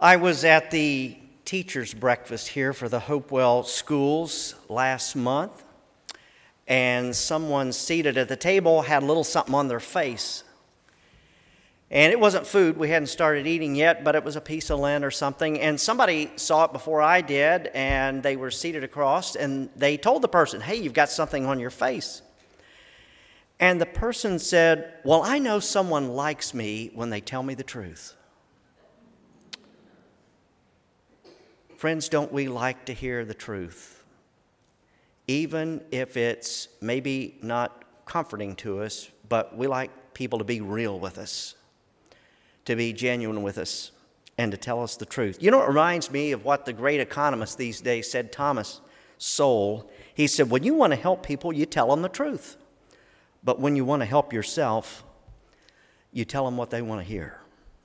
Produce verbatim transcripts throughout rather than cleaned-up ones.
I was at the teacher's breakfast here for the Hopewell schools last month, and someone seated at the table had a little something on their face. And it wasn't food. We hadn't started eating yet, but it was a piece of lint or something. And somebody saw it before I did, and they were seated across, and they told the person, "Hey, you've got something on your face." And the person said, "Well, I know someone likes me when they tell me the truth." Friends, don't we like to hear the truth? Even if it's maybe not comforting to us, but we like people to be real with us, to be genuine with us, and to tell us the truth. You know, it reminds me of what the great economist these days said, Thomas Sowell. He said, when you want to help people, you tell them the truth. But when you want to help yourself, you tell them what they want to hear.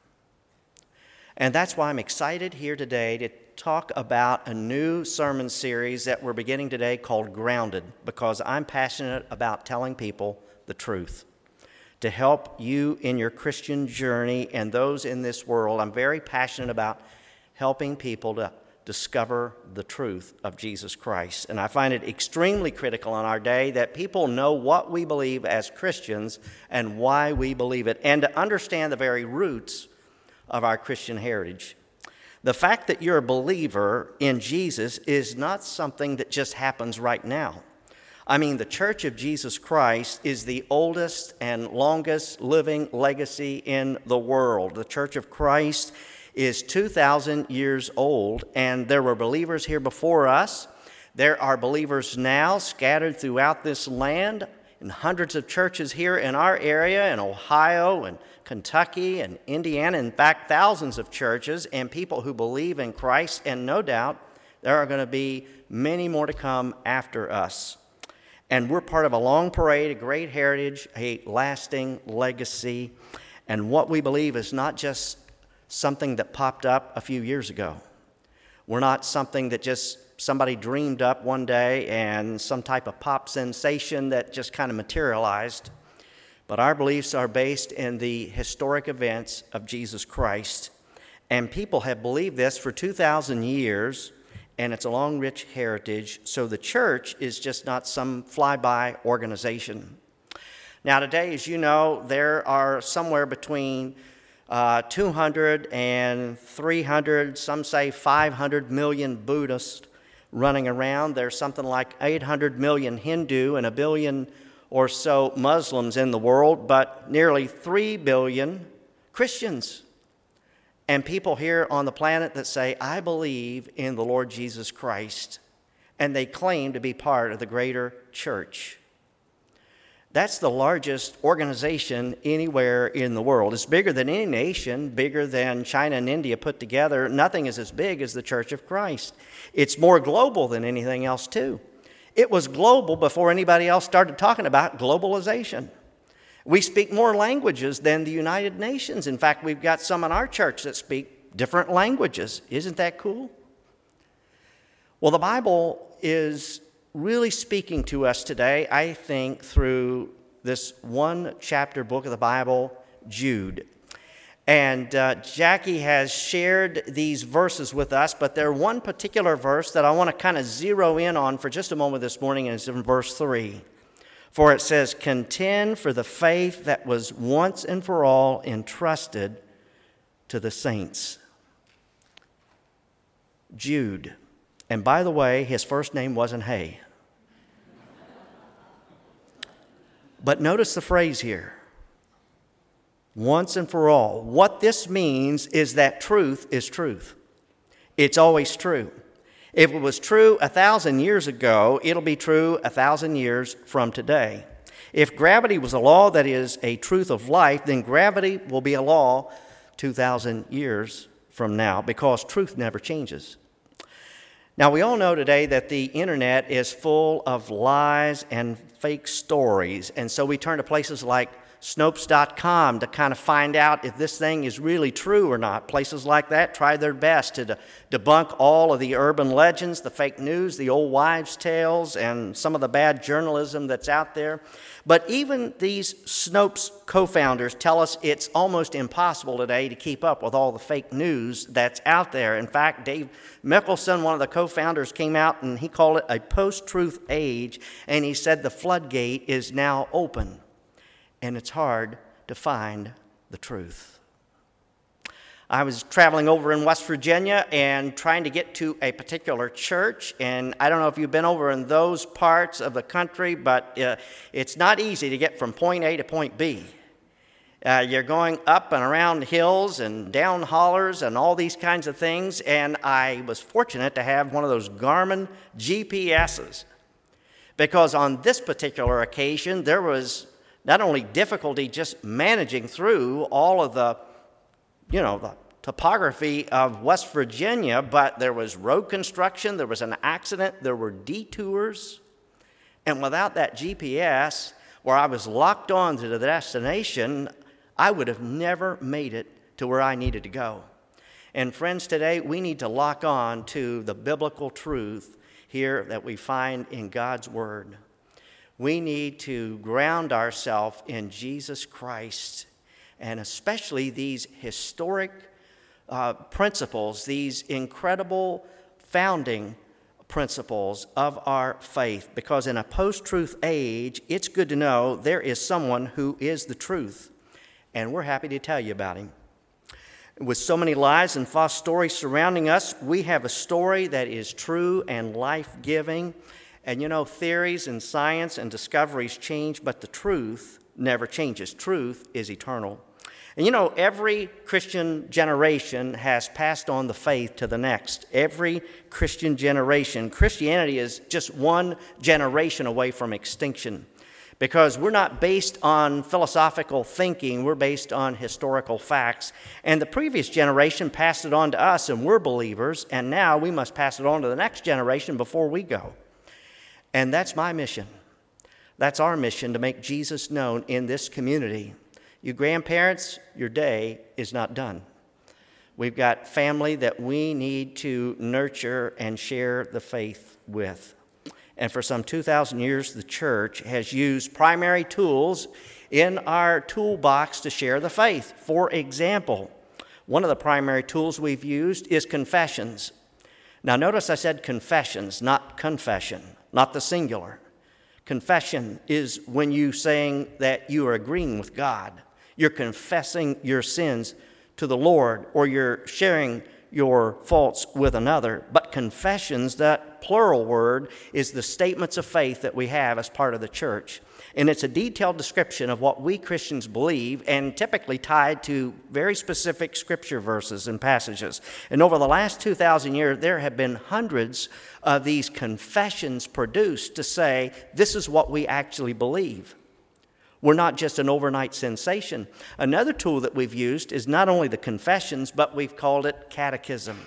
And that's why I'm excited here today to talk about a new sermon series that we're beginning today called Grounded, because I'm passionate about telling people the truth. To help you in your Christian journey and those in this world, I'm very passionate about helping people to discover the truth of Jesus Christ. And I find it extremely critical in our day that people know what we believe as Christians and why we believe it, and to understand the very roots of our Christian heritage. The fact that you're a believer in Jesus is not something that just happens right now. I mean, the Church of Jesus Christ is the oldest and longest living legacy in the world. The Church of Christ is two thousand years old, and there were believers here before us. There are believers now scattered throughout this land in hundreds of churches here in our area, in Ohio and Kentucky and Indiana. In fact, thousands of churches and people who believe in Christ, and no doubt there are going to be many more to come after us. And we're part of a long parade, a great heritage, a lasting legacy. And what we believe is not just something that popped up a few years ago. We're not something that just somebody dreamed up one day and some type of pop sensation that just kind of materialized. But our beliefs are based in the historic events of Jesus Christ. And people have believed this for two thousand years. And it's a long, rich heritage. So the church is just not some fly-by organization. Now today, as you know, there are somewhere between uh, two hundred and three hundred, some say five hundred million Buddhists running around. There's something like eight hundred million Hindu and a billion or so Muslims in the world, but nearly three billion Christians. And people here on the planet that say, I believe in the Lord Jesus Christ, and they claim to be part of the greater church. That's the largest organization anywhere in the world. It's bigger than any nation, bigger than China and India put together. Nothing is as big as the Church of Christ. It's more global than anything else, too. It was global before anybody else started talking about globalization. We speak more languages than the United Nations. In fact, we've got some in our church that speak different languages. Isn't that cool? Well, the Bible is really speaking to us today, I think, through this one chapter book of the Bible, Jude. And uh, Jackie has shared these verses with us, but there's one particular verse that I want to kind of zero in on for just a moment this morning, and it's in verse three. For it says, contend for the faith that was once and for all entrusted to the saints. Jude. And by the way, his first name wasn't Hay. But notice the phrase here. Once and for all. What this means is that truth is truth. It's always true. If it was true a thousand years ago, it'll be true a thousand years from today. If gravity was a law that is a truth of life, then gravity will be a law two thousand years from now, because truth never changes. Now, we all know today that the internet is full of lies and fake stories, and so we turn to places like Snopes dot com to kind of find out if this thing is really true or not. Places like that try their best to de- debunk all of the urban legends, the fake news, the old wives' tales, and some of the bad journalism that's out there. But even these Snopes co-founders tell us it's almost impossible today to keep up with all the fake news that's out there. In fact, Dave Mickelson, one of the co-founders, came out and he called it a post-truth age, and he said the floodgate is now open, and it's hard to find the truth. I was traveling over in West Virginia and trying to get to a particular church, and I don't know if you've been over in those parts of the country, but uh, it's not easy to get from point A to point B. Uh, you're going up and around hills and down hollers and all these kinds of things, and I was fortunate to have one of those Garmin G P S's, because on this particular occasion there was not only difficulty just managing through all of the you know, the topography of West Virginia, but there was road construction, there was an accident, there were detours. And without that G P S, where I was locked on to the destination, I would have never made it to where I needed to go. And friends, today we need to lock on to the biblical truth here that we find in God's Word. We need to ground ourselves in Jesus Christ, and especially these historic uh, principles, these incredible founding principles of our faith. Because in a post-truth age, it's good to know there is someone who is the truth, and we're happy to tell you about him. With so many lies and false stories surrounding us, we have a story that is true and life-giving. And you know, theories and science and discoveries change, but the truth never changes. Truth is eternal. And you know, every Christian generation has passed on the faith to the next. Every Christian generation. Christianity is just one generation away from extinction, because we're not based on philosophical thinking, we're based on historical facts. And the previous generation passed it on to us, and we're believers, and now we must pass it on to the next generation before we go. And that's my mission. That's our mission, to make Jesus known in this community. You grandparents, your day is not done. We've got family that we need to nurture and share the faith with. And for some two thousand years, the church has used primary tools in our toolbox to share the faith. For example, one of the primary tools we've used is confessions. Now notice I said confessions, not confession, not the singular. Confession is when you saying that you are agreeing with God. You're confessing your sins to the Lord, or you're sharing your faults with another. But confessions, that plural word, is the statements of faith that we have as part of the church. And it's a detailed description of what we Christians believe, and typically tied to very specific scripture verses and passages. And over the last two thousand years, there have been hundreds of these confessions produced to say, this is what we actually believe. We're not just an overnight sensation. Another tool that we've used is not only the confessions, but we've called it catechism.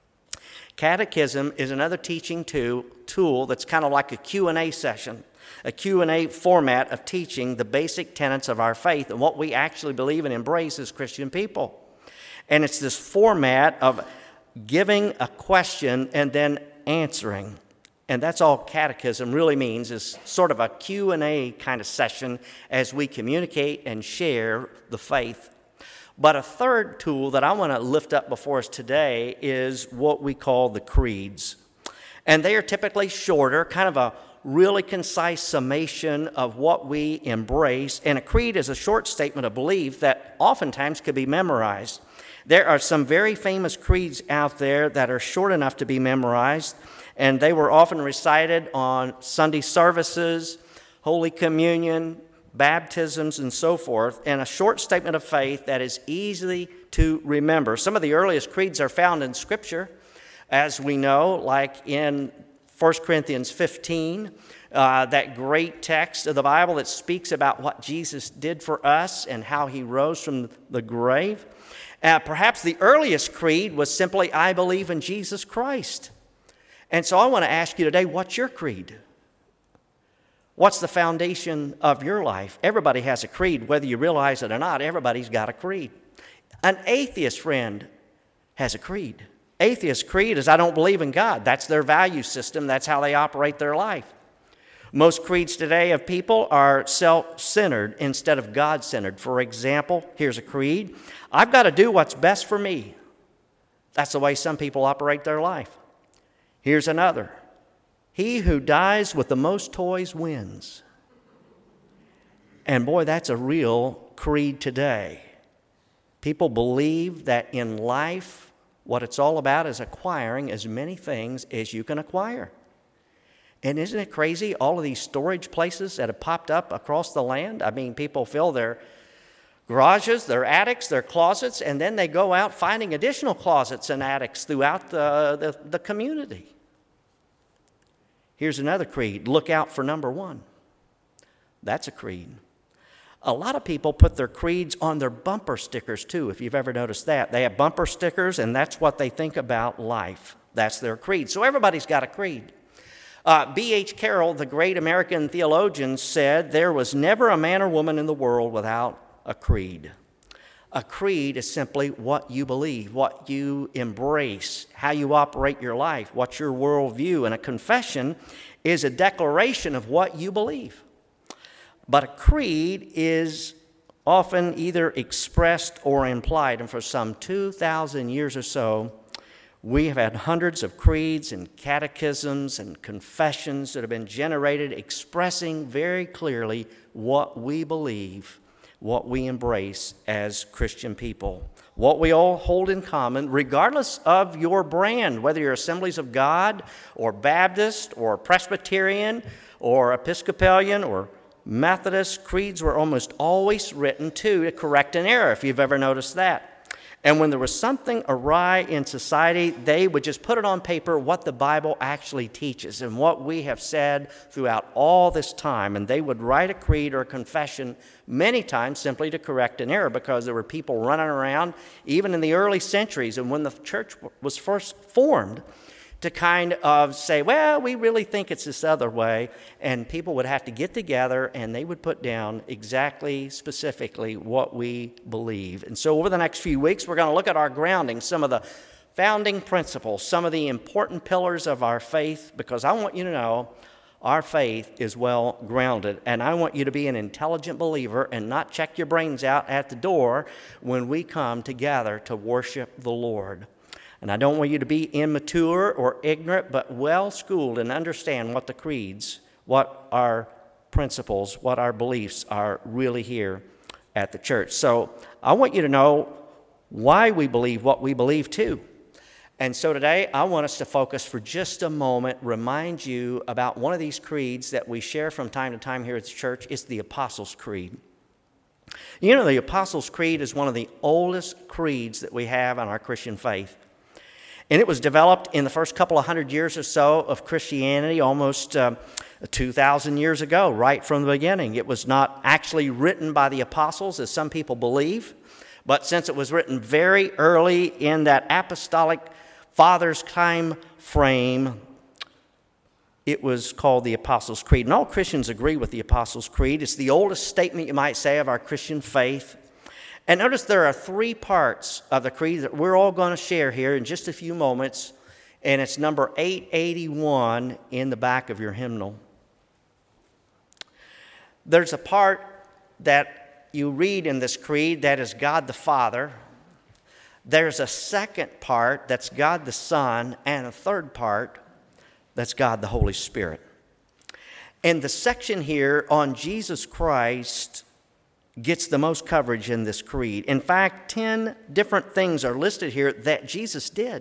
Catechism is another teaching tool that's kind of like a Q and A session, a Q and A format of teaching the basic tenets of our faith and what we actually believe and embrace as Christian people. And it's this format of giving a question and then answering. And that's all catechism really means, is sort of a Q and A kind of session as we communicate and share the faith. But a third tool that I want to lift up before us today is what we call the creeds. And they are typically shorter, kind of a really concise summation of what we embrace. And a creed is a short statement of belief that oftentimes could be memorized. There are some very famous creeds out there that are short enough to be memorized, and they were often recited on Sunday services, Holy Communion, baptisms, and so forth, and a short statement of faith that is easy to remember. Some of the earliest creeds are found in Scripture, as we know, like in First Corinthians fifteen, uh, that great text of the Bible that speaks about what Jesus did for us and how he rose from the grave. Uh, perhaps the earliest creed was simply, I believe in Jesus Christ. And so I want to ask you today, what's your creed? What's the foundation of your life? Everybody has a creed. Whether you realize it or not, everybody's got a creed. An atheist friend has a creed. Atheist creed is, I don't believe in God. That's their value system. That's how they operate their life. Most creeds today of people are self-centered instead of God-centered. For example, here's a creed. I've got to do what's best for me. That's the way some people operate their life. Here's another. He who dies with the most toys wins. And boy, that's a real creed today. People believe that in life, what it's all about is acquiring as many things as you can acquire. And isn't it crazy, all of these storage places that have popped up across the land? I mean, people fill their garages, their attics, their closets, and then they go out finding additional closets and attics throughout the, the, the community. Here's another creed. Look out for number one. That's a creed. A lot of people put their creeds on their bumper stickers too, if you've ever noticed that. They have bumper stickers, and that's what they think about life. That's their creed. So everybody's got a creed. Uh, B H Carroll, the great American theologian, said there was never a man or woman in the world without a creed. A creed is simply what you believe, what you embrace, how you operate your life, what's your worldview. And a confession is a declaration of what you believe. But a creed is often either expressed or implied. And for some two thousand years or so, we have had hundreds of creeds and catechisms and confessions that have been generated expressing very clearly what we believe, what we embrace as Christian people, what we all hold in common, regardless of your brand, whether you're Assemblies of God or Baptist or Presbyterian or Episcopalian or Methodist. Creeds were almost always written too to correct an error, if you've ever noticed that. And when there was something awry in society, they would just put it on paper what the Bible actually teaches and what we have said throughout all this time. And they would write a creed or a confession many times simply to correct an error, because there were people running around, even in the early centuries and when the church was first formed, to kind of say, well, we really think it's this other way. And people would have to get together and they would put down exactly, specifically what we believe. And so over the next few weeks, we're going to look at our grounding, some of the founding principles, some of the important pillars of our faith, because I want you to know our faith is well grounded. And I want you to be an intelligent believer and not check your brains out at the door when we come together to worship the Lord. And I don't want you to be immature or ignorant, but well-schooled and understand what the creeds, what our principles, what our beliefs are really here at the church. So I want you to know why we believe what we believe too. And so today I want us to focus for just a moment, remind you about one of these creeds that we share from time to time here at the church. It's the Apostles' Creed. You know, the Apostles' Creed is one of the oldest creeds that we have in our Christian faith. And it was developed in the first couple of hundred years or so of Christianity, almost uh, two thousand years ago, right from the beginning. It was not actually written by the apostles, as some people believe, but since it was written very early in that apostolic fathers' time frame, it was called the Apostles' Creed. And all Christians agree with the Apostles' Creed. It's the oldest statement, you might say, of our Christian faith. And notice there are three parts of the creed that we're all going to share here in just a few moments, and it's number eight eighty-one in the back of your hymnal. There's a part that you read in this creed that is God the Father. There's a second part that's God the Son, and a third part that's God the Holy Spirit. And the section here on Jesus Christ gets the most coverage in this creed. In fact, ten different things are listed here that Jesus did.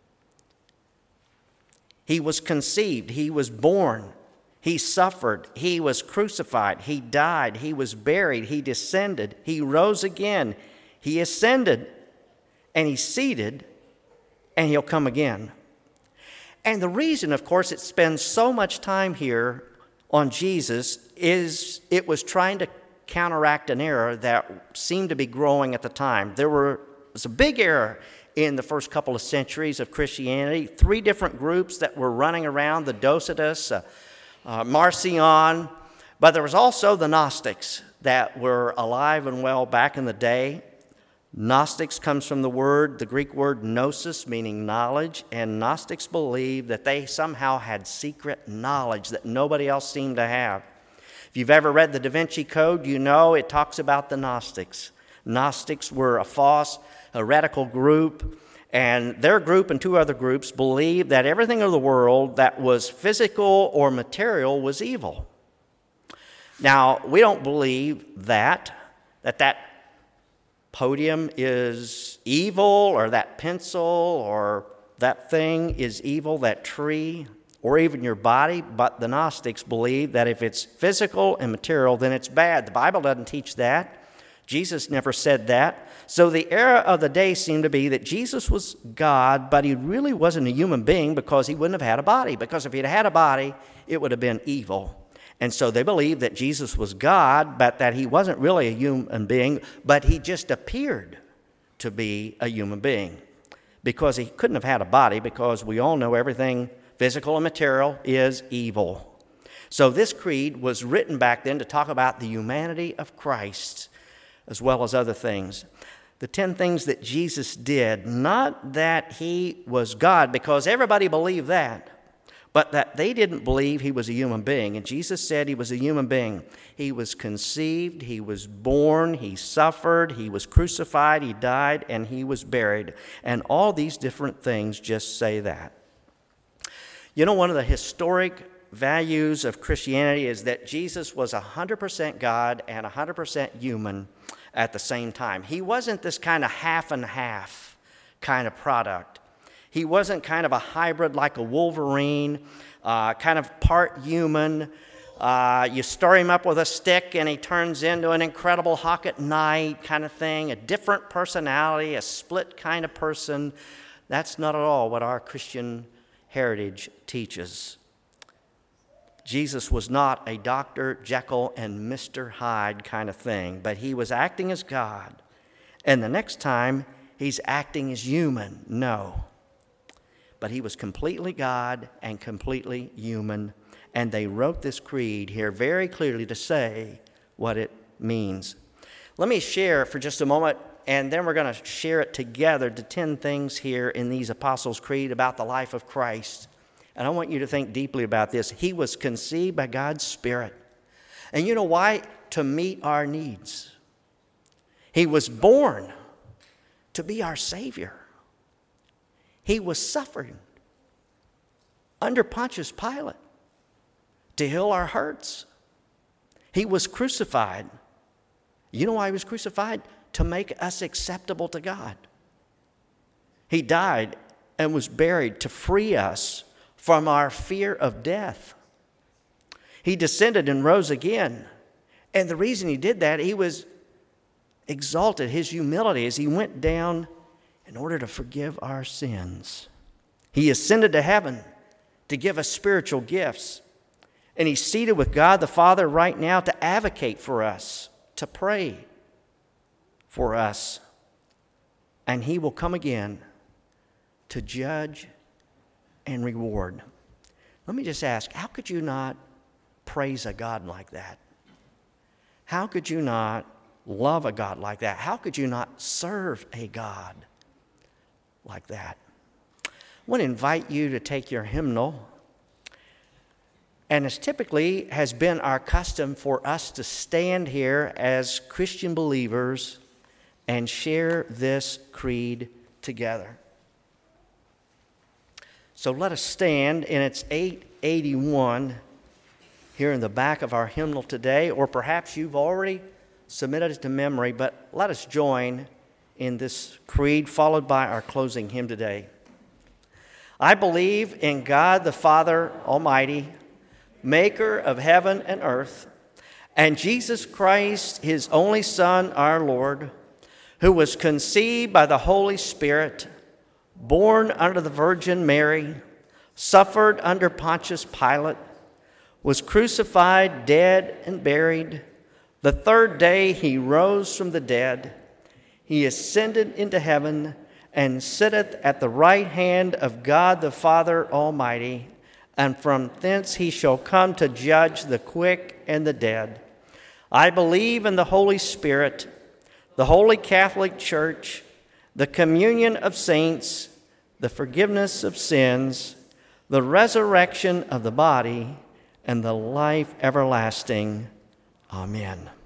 He was conceived, he was born, he suffered, he was crucified, he died, he was buried, he descended, he rose again, he ascended, and he's seated, and he'll come again. And the reason, of course, it spends so much time here on Jesus is it was trying to counteract an error that seemed to be growing at the time. There were, was a big error in the first couple of centuries of Christianity. Three different groups that were running around, the Docetists, uh, uh, Marcion, But there was also the Gnostics that were alive and well back in the day. Gnostics comes from the word, the Greek word gnosis, meaning knowledge, and Gnostics believed that they somehow had secret knowledge that nobody else seemed to have. If you've ever read the Da Vinci Code, you know it talks about the Gnostics. Gnostics were a false, heretical group, and their group and two other groups believed that everything of the world that was physical or material was evil. Now, we don't believe that, that that podium is evil, or that pencil or that thing is evil, that tree, or even your body, but the Gnostics believe that if it's physical and material, then it's bad. The Bible doesn't teach that. Jesus never said that. So the era of the day seemed to be that Jesus was God, but he really wasn't a human being because he wouldn't have had a body. Because if he'd had a body, it would have been evil. And so they believed that Jesus was God, but that he wasn't really a human being, but he just appeared to be a human being because he couldn't have had a body, because we all know everything physical and material is evil. So this creed was written back then to talk about the humanity of Christ as well as other things. The ten things that Jesus did, not that he was God, because everybody believed that, but that they didn't believe he was a human being. And Jesus said he was a human being. He was conceived, he was born, he suffered, he was crucified, he died, and he was buried. And all these different things just say that. You know, one of the historic values of Christianity is that Jesus was one hundred percent God and one hundred percent human at the same time. He wasn't this kind of half and half kind of product. He wasn't kind of a hybrid like a Wolverine, uh, kind of part human. Uh, you stir him up with a stick and he turns into an Incredible Hulk at night kind of thing, a different personality, a split kind of person. That's not at all what our Christian heritage teaches. Jesus was not a Doctor Jekyll and Mister Hyde kind of thing, but he was acting as God. And the next time, he's acting as human. No. But he was completely God and completely human. And they wrote this creed here very clearly to say what it means. Let me share for just a moment, and then we're going to share it together, the ten things here in these Apostles' Creed about the life of Christ. And I want you to think deeply about this. He was conceived by God's Spirit. And you know why? To meet our needs. He was born to be our Savior. He was suffering under Pontius Pilate to heal our hurts. He was crucified. You know why he was crucified? To make us acceptable to God. He died and was buried to free us from our fear of death. He descended and rose again. And the reason he did that, he was exalted, his humility, as he went down in order to forgive our sins. He ascended to heaven to give us spiritual gifts. And he's seated with God the Father right now to advocate for us, to pray for us. And he will come again to judge and reward. Let me just ask, how could you not praise a God like that? How could you not love a God like that? How could you not serve a God like that? I want to invite you to take your hymnal. And as typically has been our custom for us to stand here as Christian believers and share this creed together. So let us stand, and it's eight eighty-one here in the back of our hymnal today, or perhaps you've already submitted it to memory, but let us join in this creed followed by our closing hymn today. I believe in God the Father Almighty, maker of heaven and earth, and Jesus Christ, his only Son, our Lord, who was conceived by the Holy Spirit, born under the Virgin Mary, suffered under Pontius Pilate, was crucified, dead, and buried. The third day he rose from the dead. He ascended into heaven and sitteth at the right hand of God the Father Almighty. and from thence he shall come to judge the quick and the dead. I believe in the Holy Spirit, the Holy Catholic Church, the communion of saints, the forgiveness of sins, the resurrection of the body, and the life everlasting. Amen.